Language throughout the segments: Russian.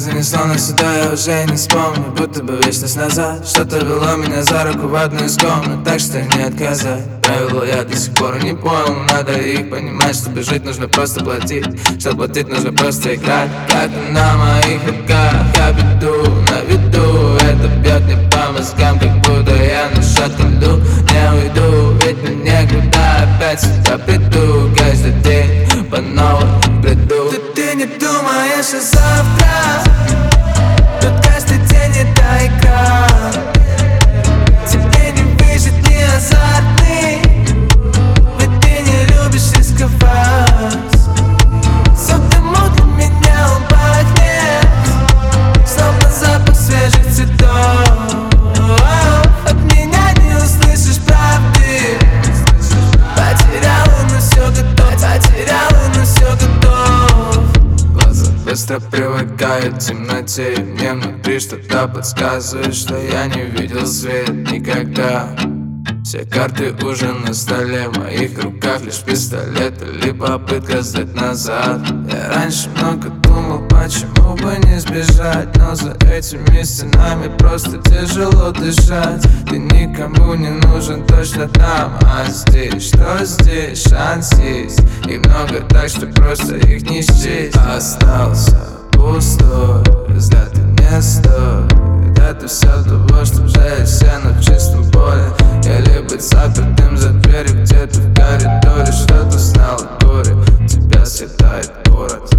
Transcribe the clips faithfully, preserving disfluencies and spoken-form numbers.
занесло нас сюда, я уже не вспомню. Будто бы вечность назад что-то вело меня за руку в одну из комнат, так что не отказать. Правила я до сих пор не понял, но надо их понимать. Чтобы жить, нужно просто платить. Чтобы платить, нужно просто играть. Как на моих руках, я беду на виду. Это бьет мне по мозгам, как будто я на шатком льду. Не уйду, ведь мне некуда, опять сюда приду. Каждый день по новой бреду. Ты, ты не думаешь о завтра. Тут каждый день это игра. Тебе не выжить, не азартный. Ведь ты не любишь рисковать. Сотому для меня он пахнет, словно запах свежих цветов. От меня не услышишь правды. Потеряла, но все готов. Потеряла, но все готов. Глаза быстро привыкают к темноте, и мне внутри что-то подсказывает, что я не видел свет никогда. Все карты уже на столе, в моих руках лишь пистолет или попытка сдать назад. Я раньше много думал, почему бы не сбежать, но за этими стенами просто тяжело дышать. Ты никому не нужен точно там, а здесь, что здесь, шанс есть. И много так, что просто их не счесть. Остался пустой, взгляд и не стоит. Это все того, что уже все на чистом поле. Или быть запертым за дверью где-то в коридоре. Что-то сняло горе, тебя съедает город.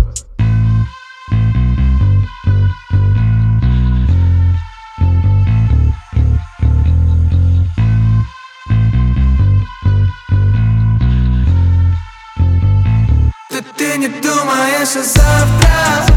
Ты, ты не думаешь о завтра.